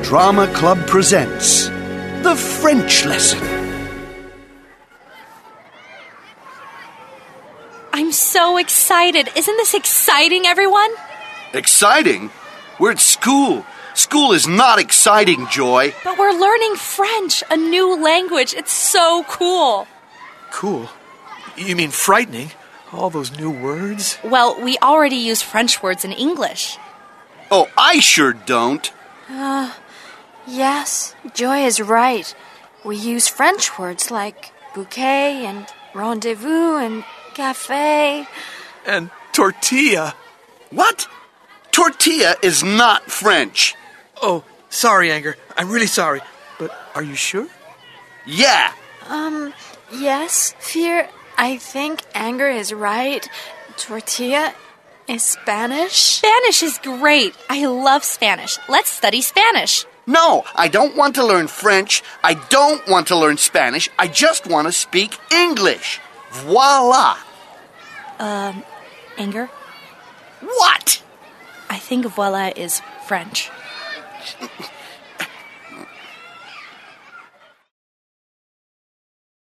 Drama Club presents The French Lesson. I'm so excited. Isn't this exciting, everyone? Exciting? We're at school. School is not exciting, Joy. But we're learning French, a new language. It's so cool. Cool? You mean frightening? All those new words? Well, we already use French words in English. Oh, I sure don't. Yes, Joy is right. We use French words like bouquet and rendezvous and café. And tortilla. What? Tortilla is not French. Oh, sorry, Anger. I'm really sorry. But are you sure? Yeah. Yes, Fear, I think Anger is right. Tortilla is Spanish. Spanish is great. I love Spanish. Let's study Spanish. No, I don't want to learn French. I don't want to learn Spanish. I just want to speak English. Voila. Anger, What? I think voila is French.